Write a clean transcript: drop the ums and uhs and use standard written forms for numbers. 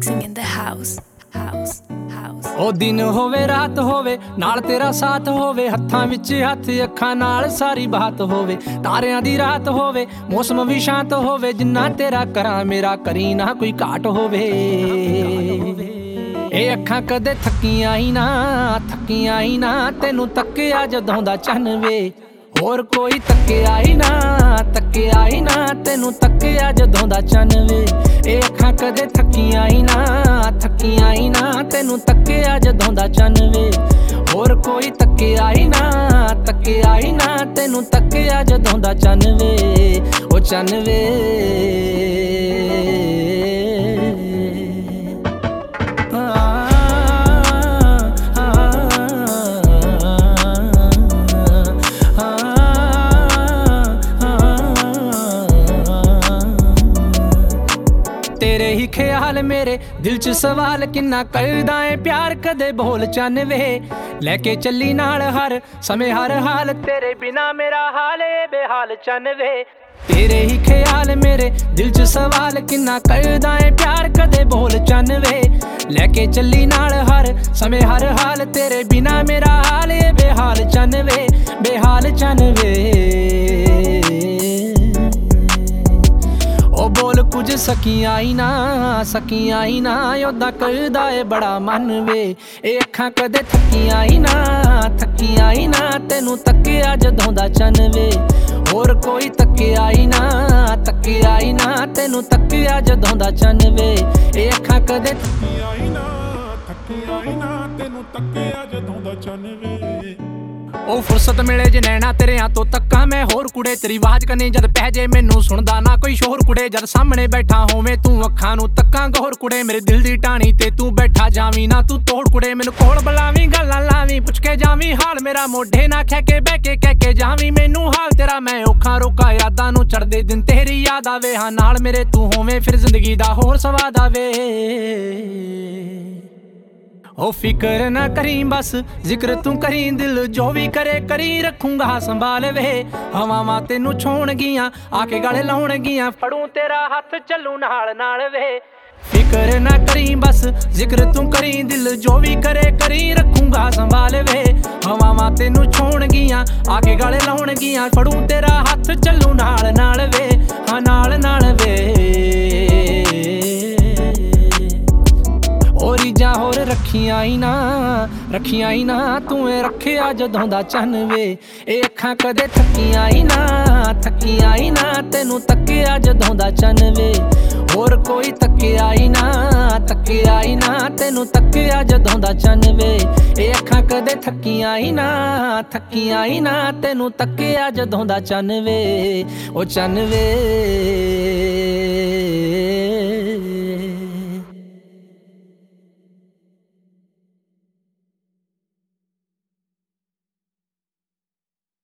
mixing in the house. ਉਹ ਦਿਨ ਹੋਵੇ ਰਾਤ ਹੋਵੇ ਨਾਲ ਤੇਰਾ ਸਾਥ ਹੋਵੇ, ਹੱਥਾਂ ਵਿੱਚ ਹੱਥ ਅੱਖਾਂ ਨਾਲ ਸਾਰੀ ਬਾਤ ਹੋਵੇ, ਤਾਰਿਆਂ ਦੀ ਰਾਤ ਹੋਵੇ ਮੌਸਮ ਵੀ ਸ਼ਾਂਤ ਹੋਵੇ, ਜਿੰਨਾ ਤੇਰਾ ਕਰਾਂ ਮੇਰਾ ਕਰੀ ਨਾ ਕੋਈ ਘਾਟ ਹੋਵੇ। ਇਹ ਅੱਖਾਂ ਕਦੇ ਥੱਕੀਆਂ ਹੀ ਨਾ ਤੈਨੂੰ ਤੱਕਿਆ ਜਦੋਂ ਦਾ ਚੰਨ ਵੇ, ਹੋਰ ਕੋਈ ਤੱਕਿਆ ਹੀ ਨਾ ਤੈਨੂੰ ਤੱਕਿਆ ਜਦੋਂ ਦਾ ਚੰਨ ਵੇ। ਇਹ ਅੱਖਾਂ ਕਦੇ ਥੱਕੀਆਂ ਹੀ ਨਾ ਤੈਨੂੰ ਤੱਕਿਆ ਜਦੋਂ ਦਾ ਚੰਨ ਵੇ, ਹੋਰ ਕੋਈ ਤੱਕਿਆ ਹੀ ਨਾ ਤੈਨੂੰ ਤੱਕਿਆ ਜਦੋਂ ਦਾ ਚੰਨ ਵੇ, ਉਹ ਚੰਨ ਵੇ। तेरे ही ख्याल मेरे दिल च सवाल किन्ना करदा ऐ प्यार कदे बोल चन वे, लेके चली नाल हर समय हर हाल, तेरे बिना मेरा हाल ए बेहाल चन वे। तेरे ही ख्याल मेरे दिल च सवाल किन्ना करदा ऐ प्यार कदे बोल चन वे, लेके चली नाल हर समय हर हाल, तेरे बिना मेरा हाल ए बेहाल चन वे, बेहाल चन वे। ਉਹ ਬੋਲ ਕੁਝ ਸਕੀਆਂ ਹੀ ਨਾ ਉਹਦਾ ਕਰਦਾ ਏ ਬੜਾ ਮਨ ਵੇ। ਇਹ ਅੱਖਾਂ ਕਦੇ ਥੱਕੀਆਂ ਹੀ ਨਾ ਤੈਨੂੰ ਤੱਕਿਆ ਜਦੋਂ ਦਾ ਚੰਨ ਵੇ, ਹੋਰ ਕੋਈ ਤੱਕਿਆ ਹੀ ਨਾ ਤੈਨੂੰ ਤੱਕਿਆ ਜਦੋਂ ਦਾ ਚੰਨ ਵੇ। ਇਹ ਅੱਖਾਂ ਕਦੇ ਥੱਕੀਆਂ ਹੀ ਨਾ ਤੈਨੂੰ ਤੱਕਿਆ ਜਦੋਂ ਦਾ ਚੰਨ ਵੇ। ਉਹ ਫੁਰਸਤ ਮਿਲੇ ਜੇ ਨੈਣਾ ਤੇਰਿਆਂ ਤੋਂ ਤੱਕਾਂ ਮੈਂ, ਹੋਰ ਕੁੜੇ ਤੇਰੀ ਆਵਾਜ਼ ਕਨੇ ਜਦ ਪੈ ਜੇ ਮੈਨੂੰ ਸੁਣਦਾ ਨਾ ਕੋਈ ਸ਼ੋਰ ਕੁੜੇ, ਜਦ ਸਾਹਮਣੇ ਬੈਠਾ ਹੋਵੇਂ ਤੂੰ ਅੱਖਾਂ ਨੂੰ ਤੱਕਾਂ ਗੌਰ ਕੁੜੇ, ਮੇਰੇ ਦਿਲ ਦੀ ਟਾਣੀ ਤੇ ਤੂੰ ਬੈਠਾ ਜਾਵੀਂ ਨਾ ਤੂੰ ਤੋੜ ਕੁੜੇ, ਮੈਨੂੰ ਕੋਲ ਬੁਲਾਵੀਂ ਗੱਲਾਂ ਲਾਵੀਂ ਪੁੱਛ ਕੇ ਜਾਵੀਂ ਹਾਲ ਮੇਰਾ, ਮੋਢੇ ਨਾ ਖਹਿ ਕੇ ਬਹਿ ਕੇ ਕਹਿ ਕੇ ਜਾਵੀਂ ਮੈਨੂੰ ਹਾਲ ਤੇਰਾ, ਮੈਂ ਔਖਾ ਰੋਕਾ ਯਾਦਾਂ ਨੂੰ ਚੜਦੇ ਦਿਨ ਤੇਰੀ ਯਾਦ ਆਵੇ, ਹਾਂ ਨਾਲ ਮੇਰੇ ਤੂੰ ਹੋਵੇਂ ਫਿਰ ਜ਼ਿੰਦਗੀ ਦਾ ਹੋਰ ਸਵਾਦ ਆਵੇ। ओ फिक्र ना करी बस जिक्र तू करी, दिल जो भी करे करी रखूंगा संभाल वे। हवावां तेनू छोड़ गियां आके गले लाउण गियां, फड़ूं तेरा हथ चलूं नाल नाल वे। फिक्र ना करी बस जिक्र तू करी, दिल जो भी करे करी रखूंगा संभाल वे। हवावां तेनू छोड़ गियां आके गले लाउण गियां, फड़ूं तेरा हथ चलूं नाल नाल वे, हाँ नाल नाल वे। ਰੀਜਾਂ ਹੋਰ ਰੱਖੀਆਂ ਹੀ ਨਾ ਤੂੰ ਏ ਰੱਖਿਆ ਜਦੋਂ ਦਾ ਚੰਨ ਵੇ। ਇਹ ਅੱਖਾਂ ਕਦੇ ਥੱਕੀਆਂ ਹੀ ਨਾ ਤੈਨੂੰ ਤੱਕਿਆ ਜਦੋਂ ਦਾ ਚੰਨ ਵੇ, ਹੋਰ ਕੋਈ ਤੱਕਿਆ ਹੀ ਨਾ ਤੈਨੂੰ ਤੱਕਿਆ ਜਦੋਂ ਦਾ ਚੰਨ ਵੇ। ਇਹ ਅੱਖਾਂ ਕਦੇ ਥੱਕੀਆਂ ਹੀ ਨਾ ਤੈਨੂੰ ਤੱਕਿਆ ਜਦੋਂ ਦਾ ਚੰਨ ਵੇ, ਉਹ ਚੰਨ ਵੇ।